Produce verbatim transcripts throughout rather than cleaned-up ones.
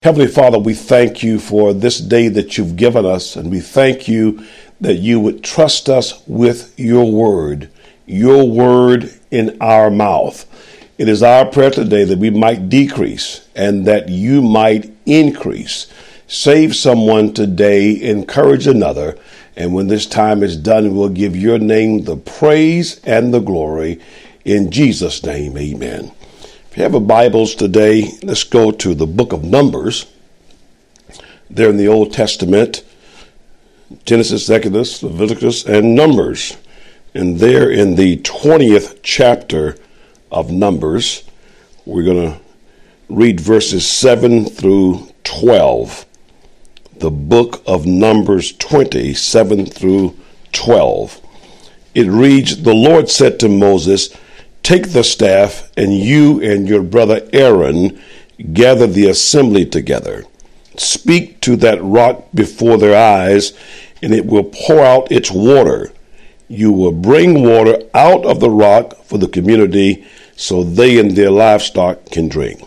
Heavenly Father, we thank you for this day that you've given us, and we thank you that you would trust us with your word, your word in our mouth. It is our prayer today that we might decrease and that you might increase. Save someone today, encourage another, and when this time is done, we'll give your name the praise and the glory. In Jesus' name, amen. If you have a Bibles today, let's go to the book of Numbers. There in the Old Testament, Genesis, Exodus, Leviticus, and Numbers. And there in the twentieth chapter of Numbers, we're going to read verses seven through twelve. The book of Numbers twenty, seven through twelve. It reads, "The Lord said to Moses, take the staff, and you and your brother Aaron gather the assembly together. Speak to that rock before their eyes, and it will pour out its water. You will bring water out of the rock for the community, so they and their livestock can drink."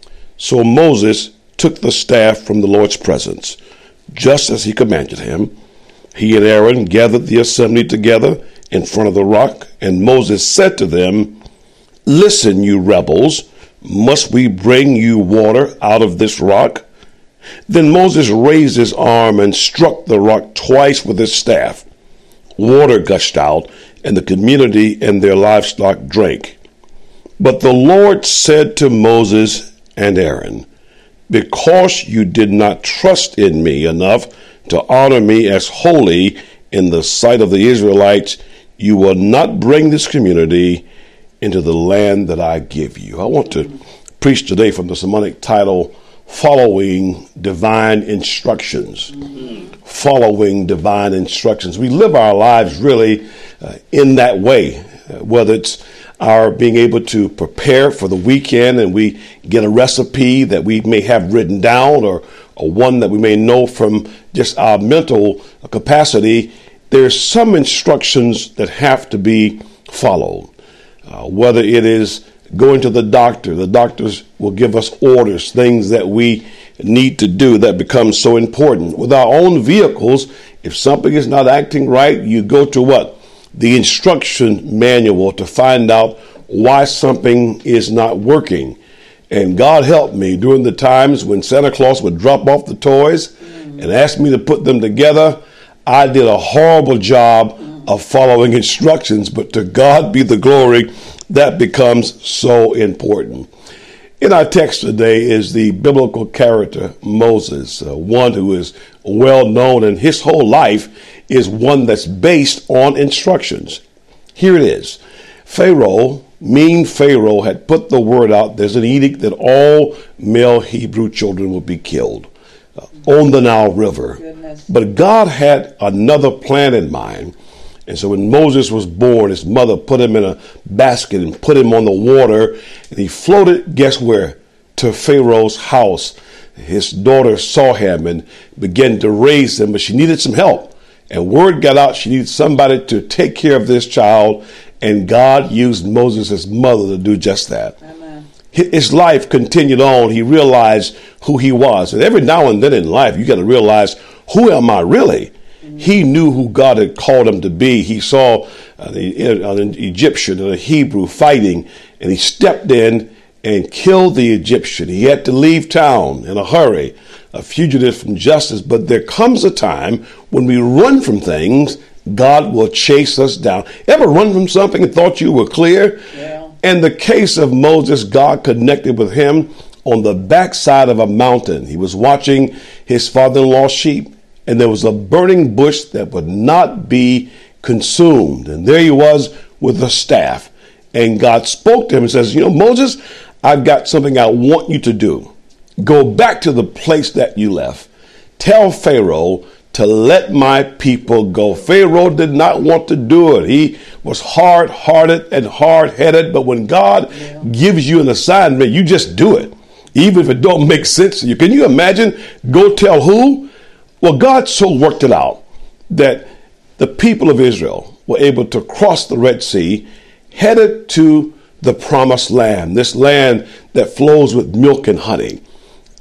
So Moses took the staff from the Lord's presence, just as he commanded him. He and Aaron gathered the assembly together in front of the rock, and Moses said to them, "Listen, you rebels, must we bring you water out of this rock?" Then Moses raised his arm and struck the rock twice with his staff. Water gushed out, and the community and their livestock drank. But the Lord said to Moses and Aaron, "Because you did not trust in me enough to honor me as holy in the sight of the Israelites, you will not bring this community into the land that I give you." I want to preach today from the sermonic title, Following Divine Instructions. Mm-hmm. Following Divine Instructions. We live our lives really uh, in that way, uh, whether it's our being able to prepare for the weekend and we get a recipe that we may have written down, or, or one that we may know from just our mental capacity. There's some instructions that have to be followed. Uh, whether it is going to the doctor, the doctors will give us orders, things that we need to do that becomes so important. With our own vehicles, if something is not acting right, you go to what? The instruction manual to find out why something is not working. And God help me, during the times when Santa Claus would drop off the toys mm. and ask me to put them together, I did a horrible job of following instructions, but to God be the glory. That becomes so important. In our text today is the biblical character Moses, uh, one who is well known, and his whole life is one that's based on instructions. Here it is. Pharaoh, mean Pharaoh, had put the word out. There's an edict that all male Hebrew children will be killed uh, on the Nile River. Goodness. But God had another plan in mind. And so when Moses was born, his mother put him in a basket and put him on the water, and he floated, guess where? To Pharaoh's house. His daughter saw him and began to raise him, but she needed some help. And word got out, she needed somebody to take care of this child, and God used Moses' mother to do just that. Amen. His life continued on. He realized who he was. And every now and then in life, you got to realize, who am I really? He knew who God had called him to be. He saw uh, the, uh, an Egyptian and a Hebrew fighting, and he stepped in and killed the Egyptian. He had to leave town in a hurry, a fugitive from justice. But there comes a time when we run from things, God will chase us down. Ever run from something and thought you were clear? Yeah. In the case of Moses, God connected with him on the backside of a mountain. He was watching his father-in-law's sheep, and there was a burning bush that would not be consumed. And there he was with a staff. And God spoke to him and says, "You know, Moses, I've got something I want you to do. Go back to the place that you left. Tell Pharaoh to let my people go." Pharaoh did not want to do it. He was hard-hearted and hard-headed. But when God yeah. gives you an assignment, you just do it, even if it don't make sense to you. Can you imagine? Go tell who? Well, God so worked it out that the people of Israel were able to cross the Red Sea, headed to the promised land, this land that flows with milk and honey.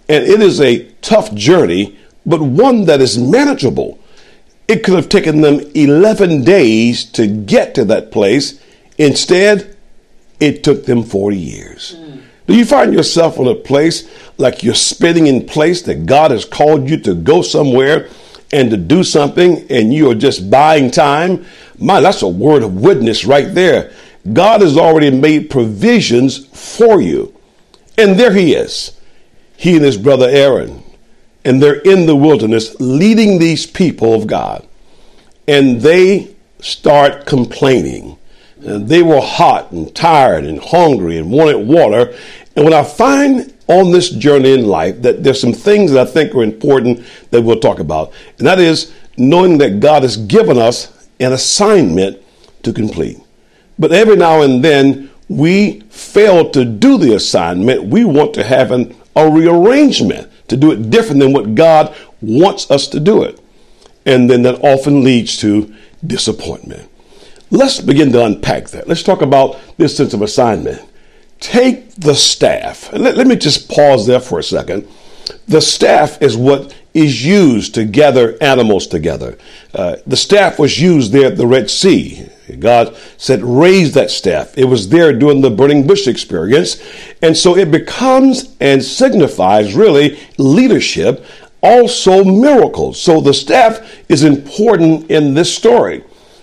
And it is a tough journey, but one that is manageable. It could have taken them eleven days to get to that place. Instead, it took them forty years. Mm. Do you find yourself in a place like you're spinning in place, that God has called you to go somewhere and to do something, and you are just buying time? My, that's a word of witness right there. God has already made provisions for you. And there he is, he and his brother Aaron. And they're in the wilderness leading these people of God. And they start complaining. And they were hot and tired and hungry and wanted water. And what I find on this journey in life, that there's some things that I think are important that we'll talk about. And that is knowing that God has given us an assignment to complete. But every now and then we fail to do the assignment. We want to have an, a rearrangement to do it different than what God wants us to do it. And then that often leads to disappointment. Let's begin to unpack that. Let's talk about this sense of assignment. Take the staff. Let, let me just pause there for a second. The staff is what is used to gather animals together. Uh, the staff was used there at the Red Sea. God said, raise that staff. It was there during the burning bush experience. And so it becomes and signifies really leadership, also miracles. So the staff is important in this story.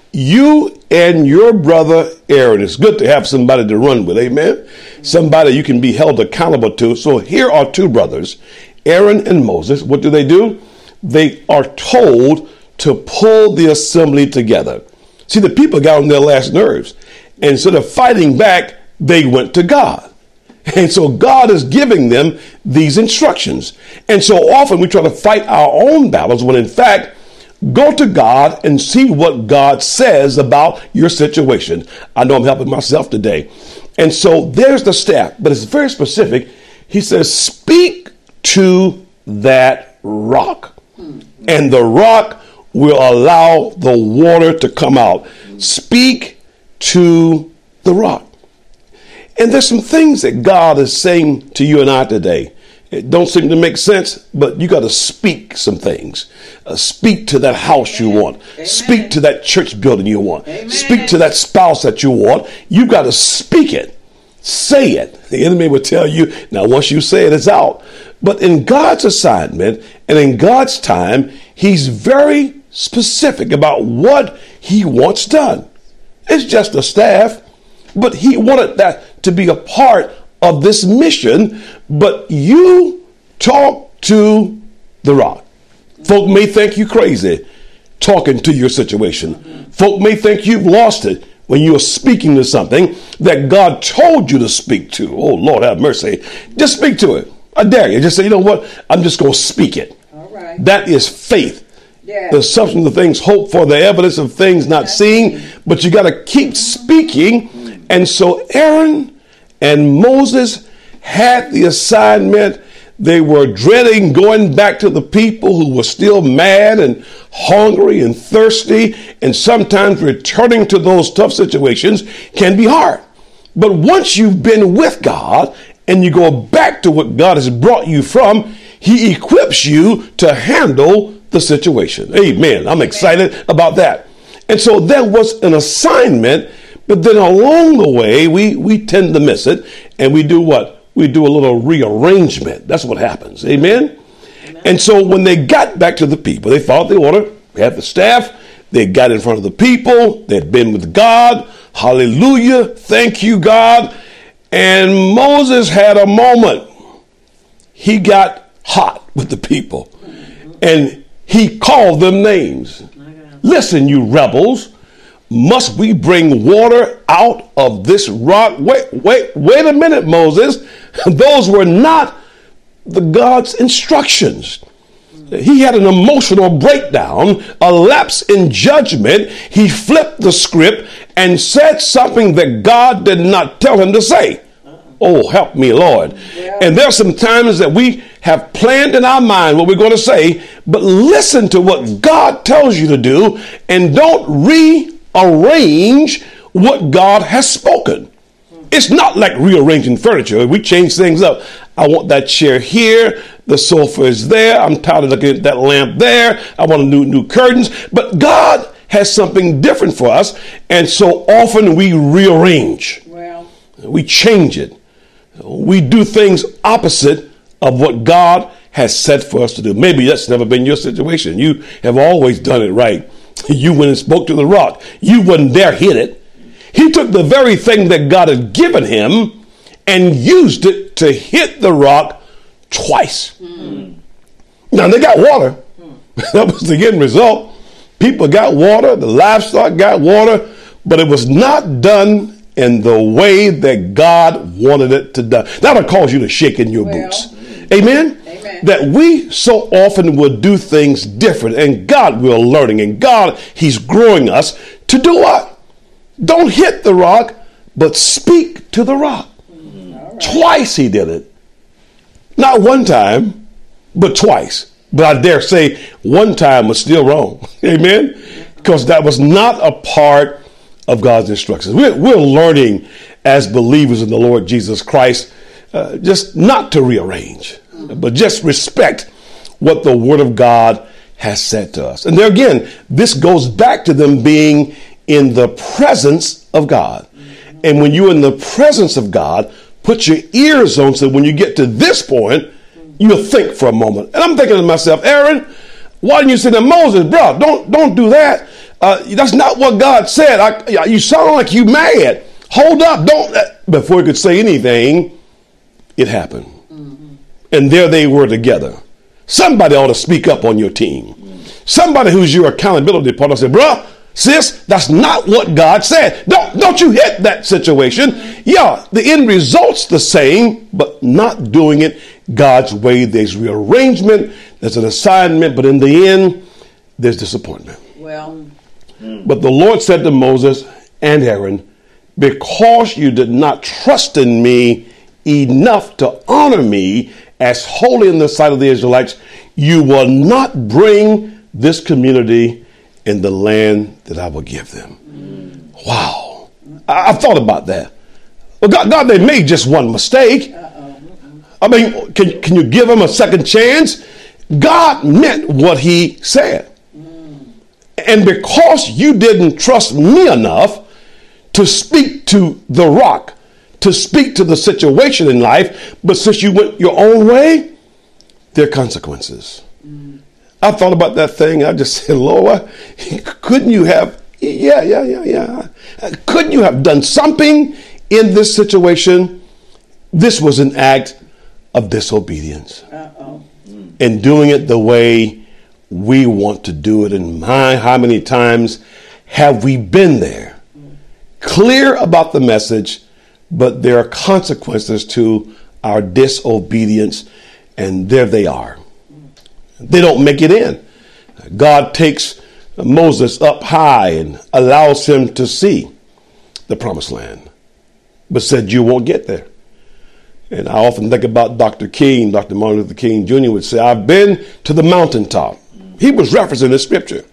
You and your brother Aaron, it's good to have somebody to run with, amen? Somebody you can be held accountable to. So here are two brothers, Aaron and Moses. What do they do? They are told to pull the assembly together. See, the people got on their last nerves. And instead of fighting back, they went to God. And so God is giving them these instructions. And so often we try to fight our own battles when in fact, go to God and see what God says about your situation. I know I'm helping myself today. And so there's the staff, but it's very specific. He says, speak to that rock, and the rock will allow the water to come out. Speak to the rock. And there's some things that God is saying to you and I today. It don't seem to make sense, but you got to speak some things. Uh, speak to that house you want. Amen. Speak to that church building you want. Amen. Speak to that spouse that you want. You got to speak it. Say it. The enemy will tell you, now once you say it, it's out. But in God's assignment and in God's time, he's very specific about what he wants done. It's just a staff, but he wanted that to be a part of this mission. But you talk to the rock. Folk may think you crazy talking to your situation. Folk may think you've lost it when you are speaking to something that God told you to speak to. Oh, Lord have mercy. Just speak to it. I dare you. Just say, you know what? I'm just going to speak it. All right. That is faith. Yeah. The substance of things hoped for, the evidence of things not That's seen. Right. But you got to keep speaking. Mm-hmm. And so Aaron and Moses had the assignment. They were dreading going back to the people who were still mad and hungry and thirsty. And sometimes returning to those tough situations can be hard. But once you've been with God and you go back to what God has brought you from, he equips you to handle the situation. Amen. I'm excited about that. And so there was an assignment, but then along the way, we, we tend to miss it. And we do what? We do a little rearrangement. That's what happens. Amen? Amen. And so when they got back to the people, they followed the order. They had the staff. They got in front of the people. They'd been with God. Hallelujah. Thank you, God. And Moses had a moment. He got hot with the people. And he called them names. Listen, you rebels. Must we bring water out of this rock? Wait, wait, wait a minute, Moses. Those were not the God's instructions. He had an emotional breakdown, a lapse in judgment. He flipped the script and said something that God did not tell him to say. Oh, help me, Lord. Yeah. And there's some times that we have planned in our mind what we're going to say, but listen to what God tells you to do and don't rearrange what God has spoken. It's not like rearranging furniture. We change things up. I want that chair here. The sofa is there. I'm tired of looking at that lamp there. I want new, new curtains. But God has something different for us. And so often we rearrange. Well, we change it. We do things opposite of what God has set for us to do. Maybe that's never been your situation. You have always done it right. You went and spoke to the rock. You wouldn't dare hit it. He took the very thing that God had given him and used it to hit the rock twice. Mm. Now they got water. Mm. That was the end result. People got water. The livestock got water. But it was not done in the way that God wanted it to done. That'll cause you to shake in your well, boots. Amen? Amen. That we so often will do things different. And God, we're learning. And God, he's growing us to do what? Don't hit the rock, but speak to the rock. Mm-hmm. Right. Twice he did it. Not one time, but twice. But I dare say one time was still wrong. Amen? Because that was not a part of God's instructions. We're, we're learning as believers in the Lord Jesus Christ uh, just not to rearrange, but just respect what the Word of God has said to us. And there again, this goes back to them being in the presence of God. And when you're in the presence of God, put your ears on so when you get to this point, you'll think for a moment. And I'm thinking to myself, Aaron, why didn't you say to Moses, bro, don't, don't do that. Uh, that's not what God said. I, you sound like you mad. Hold up. Don't. Before he could say anything, it happened. Mm-hmm. And there they were together. Somebody ought to speak up on your team. Mm-hmm. Somebody who's your accountability partner said, bro, sis, that's not what God said. Don't, don't you hit that situation. Mm-hmm. Yeah, the end result's the same, but not doing it God's way. There's rearrangement. There's an assignment. But in the end, there's disappointment. Well, but the Lord said to Moses and Aaron, because you did not trust in me enough to honor me as holy in the sight of the Israelites, you will not bring this community in the land that I will give them. Mm. Wow. I, I've thought about that. Well, God, God, they made just one mistake. Uh-oh. I mean, can, can you give them a second chance? God meant what he said. And because you didn't trust me enough to speak to the rock, to speak to the situation in life, but since you went your own way, there are consequences. Mm. I thought about that thing. I just said, Lord, couldn't you have, yeah, yeah, yeah, yeah. Couldn't you have done something in this situation? This was an act of disobedience. Uh-oh. Mm. And doing it the way we want to do it. And my, how many times have we been there? Clear about the message, but there are consequences to our disobedience, and there they are. They don't make it in. God takes Moses up high and allows him to see the promised land, but said you won't get there. And I often think about Doctor King, Doctor Martin Luther King Junior would say, I've been to the mountaintop. He was referencing the scripture.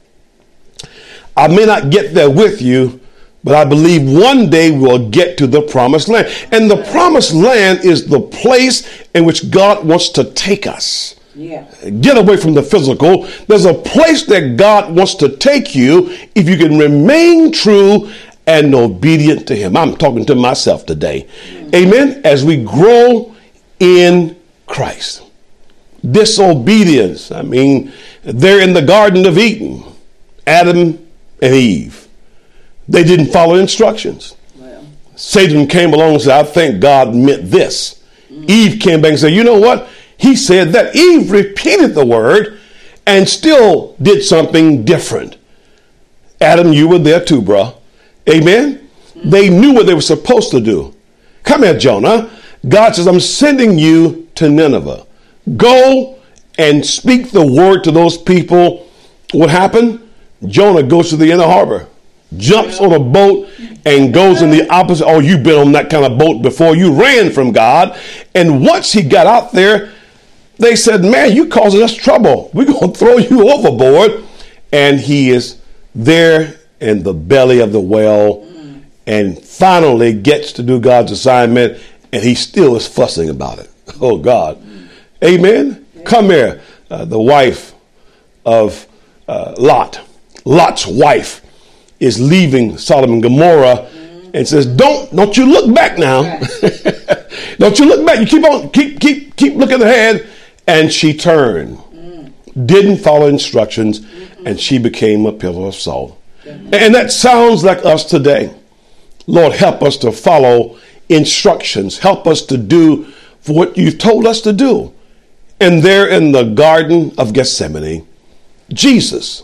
I may not get there with you, but I believe one day we'll get to the promised land. And the promised land is the place in which God wants to take us. Yeah. Get away from the physical. There's a place that God wants to take you if you can remain true and obedient to him. I'm talking to myself today. Mm-hmm. Amen. As we grow in Christ. Disobedience. I mean, they're in the Garden of Eden, Adam and Eve. They didn't follow instructions. Well. Satan came along and said, I think God meant this. Mm. Eve came back and said, you know what? He said that. Eve repeated the word and still did something different. Adam, you were there too, bro. Amen? Mm. They knew what they were supposed to do. Come here, Jonah. God says, I'm sending you to Nineveh. Go and speak the word to those people. What happened? Jonah goes to the inner harbor, jumps on a boat and goes in the opposite. Oh, you've been on that kind of boat before. You ran from God. And once he got out there, they said, man, you causing us trouble. We're going to throw you overboard. And he is there in the belly of the whale and finally gets to do God's assignment. And he still is fussing about it. Oh, God. Amen. come here. Uh, the wife of uh, Lot, Lot's wife, is leaving Sodom and Gomorrah and says, don't, don't you look back now. Don't you look back. You keep on, keep, keep, keep looking ahead. And she turned, mm. didn't follow instructions, mm-hmm. and she became a pillar of salt. Mm-hmm. And that sounds like us today. Lord, help us to follow instructions. Help us to do what you've told us to do. And there in the Garden of Gethsemane, Jesus,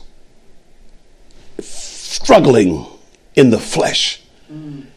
struggling in the flesh, mm.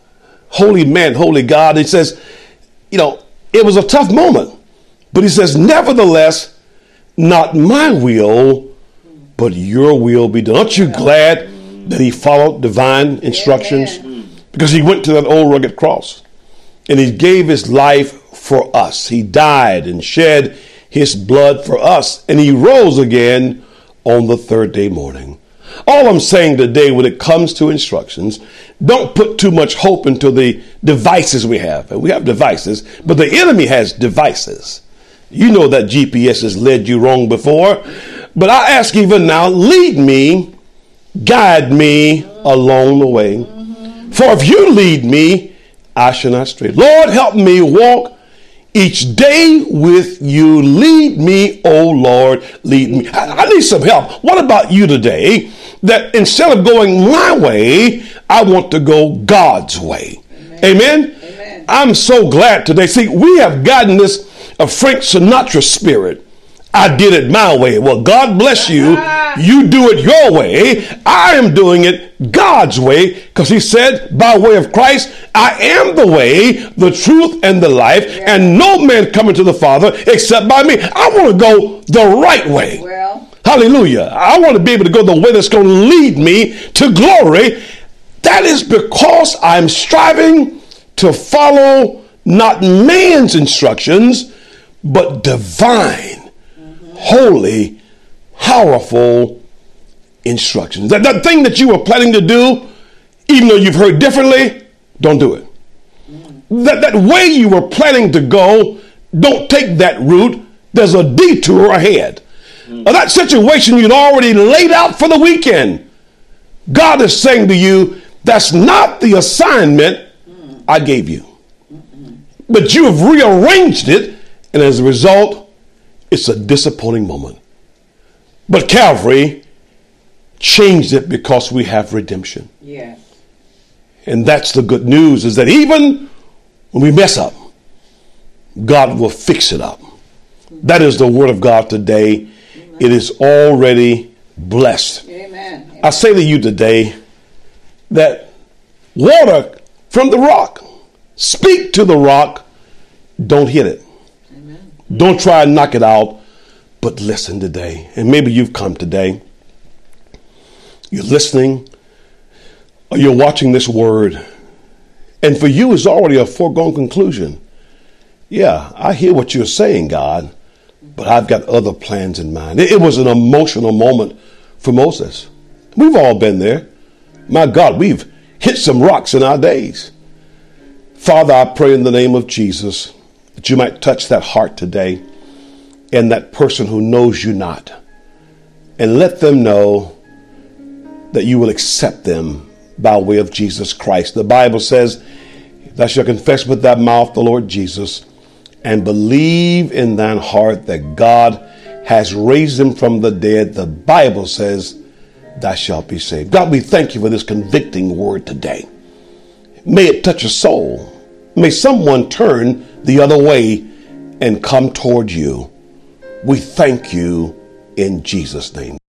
holy man, holy God, he says, you know, it was a tough moment. But he says, nevertheless, not my will, but your will be done. Aren't you glad that he followed divine instructions? Amen. Because he went to that old rugged cross and he gave his life for us. He died and shed his blood for us, and he rose again on the third day morning. All I'm saying today when it comes to instructions, don't put too much hope into the devices we have. And we have devices, but the enemy has devices. You know that G P S has led you wrong before. But I ask even now, lead me, guide me along the way. For if you lead me, I shall not stray. Lord, help me walk each day with you. Lead me, oh Lord, lead me. I, I need some help. What about you today? That instead of going my way, I want to go God's way. Amen. Amen? Amen. I'm so glad today. See, we have gotten this a Frank Sinatra spirit. I did it my way. Well, God bless you. You do it your way. I am doing it God's way, because he said, by way of Christ, I am the way, the truth, and the life, yeah. and no man coming to the Father except by me. I want to go the right way. Well. Hallelujah. I want to be able to go the way that's going to lead me to glory. That is because I'm striving to follow not man's instructions, but divine, mm-hmm. holy, powerful instructions. That, that thing that you were planning to do, even though you've heard differently, don't do it. Mm-hmm. That, that way you were planning to go, don't take that route. There's a detour ahead. Mm-hmm. Now, that situation you'd already laid out for the weekend. God is saying to you, that's not the assignment mm-hmm. I gave you. Mm-hmm. But you have rearranged it. And as a result, it's a disappointing moment. But Calvary changed it because we have redemption. Yes. And that's the good news, is that even when we mess up, God will fix it up. That is the word of God today. Amen. It is already blessed. Amen. Amen. I say to you today that water from the rock, speak to the rock, don't hit it. Don't try and knock it out, but listen today. And maybe you've come today. You're listening, or you're watching this word. And for you, it's already a foregone conclusion. Yeah, I hear what you're saying, God, but I've got other plans in mind. It, it was an emotional moment for Moses. We've all been there. My God, we've hit some rocks in our days. Father, I pray in the name of Jesus that you might touch that heart today and that person who knows you not, and let them know that you will accept them by way of Jesus Christ. The Bible says, thou shalt confess with thy mouth the Lord Jesus, and believe in thine heart that God has raised him from the dead. The Bible says, thou shalt be saved. God, we thank you for this convicting word today. May it touch a soul. May someone turn the other way and come toward you. We thank you in Jesus' name.